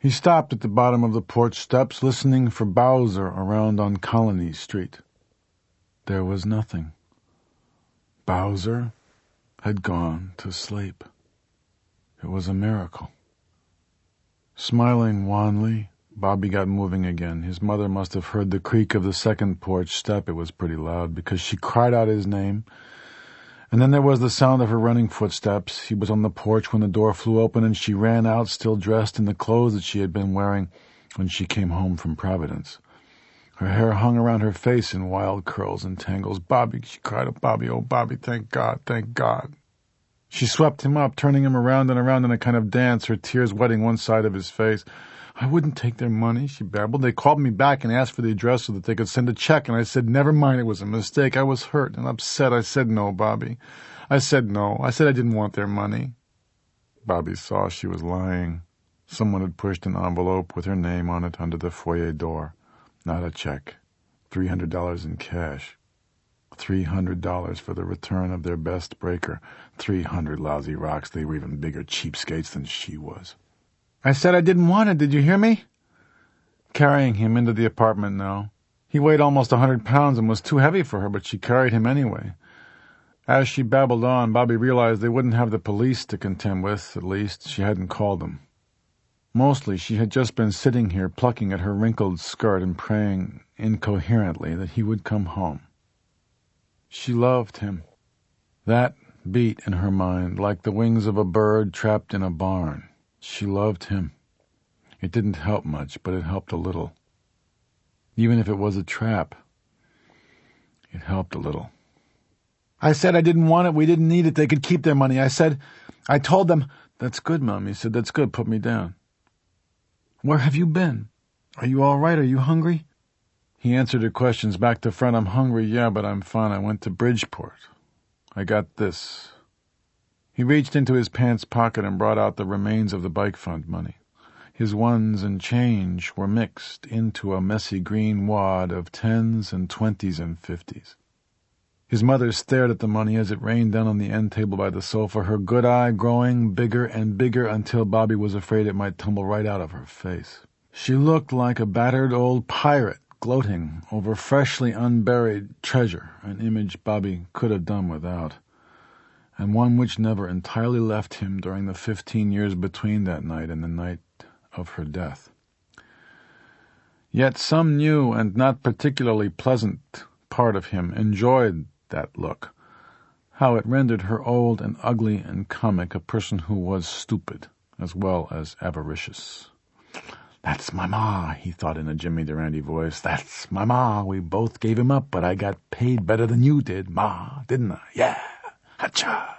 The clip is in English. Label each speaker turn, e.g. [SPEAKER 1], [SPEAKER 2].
[SPEAKER 1] He stopped at the bottom of the porch steps, listening for Bowser around on Colony Street. There was nothing. Bowser had gone to sleep. It was a miracle. Smiling wanly, Bobby got moving again. His mother must have heard the creak of the second porch step. It was pretty loud, because she cried out his name. And then there was the sound of her running footsteps. He was on the porch when the door flew open, and she ran out, still dressed in the clothes that she had been wearing when she came home from Providence. Her hair hung around her face in wild curls and tangles. "Bobby," she cried. "Oh, Bobby, oh, Bobby, thank God, thank God." She swept him up, turning him around and around in a kind of dance, her tears wetting one side of his face. "I wouldn't take their money," she babbled. "They called me back and asked for the address so that they could send a check, and I said, never mind, it was a mistake. I was hurt and upset. I said no, Bobby. I said no. I said I didn't want their money." Bobby saw she was lying. Someone had pushed an envelope with her name on it under the foyer door. Not a check. $300 in cash. $300 for the return of their best breaker. 300 lousy rocks. They were even bigger cheapskates than she was. "I said I didn't want it, did you hear me?" Carrying him into the apartment now. He weighed almost 100 pounds and was too heavy for her, but she carried him anyway. As she babbled on, Bobby realized they wouldn't have the police to contend with. At least, she hadn't called them. Mostly, she had just been sitting here plucking at her wrinkled skirt and praying incoherently that he would come home. She loved him. That beat in her mind like the wings of a bird trapped in a barn. She loved him. It didn't help much, but it helped a little. Even if it was a trap, it helped a little. "I said I didn't want it. We didn't need it. They could keep their money. I told them." "That's good, Mom," he said. "That's good. Put me down." "Where have you been? Are you all right? Are you hungry?" He answered her questions back to front. "I'm hungry, yeah, but I'm fine. I went to Bridgeport. I got this." He reached into his pants pocket and brought out the remains of the bike fund money. His ones and change were mixed into a messy green wad of 10s and 20s and 50s. His mother stared at the money as it rained down on the end table by the sofa, her good eye growing bigger and bigger until Bobby was afraid it might tumble right out of her face. She looked like a battered old pirate gloating over freshly unburied treasure, an image Bobby could have done without, and one which never entirely left him during the 15 years between that night and the night of her death. Yet some new and not particularly pleasant part of him enjoyed that look, how it rendered her old and ugly and comic, a person who was stupid as well as avaricious. "That's my ma," he thought in a Jimmy Durante voice. "That's my ma. We both gave him up, but I got paid better than you did, Ma, didn't I? Yeah, hacha."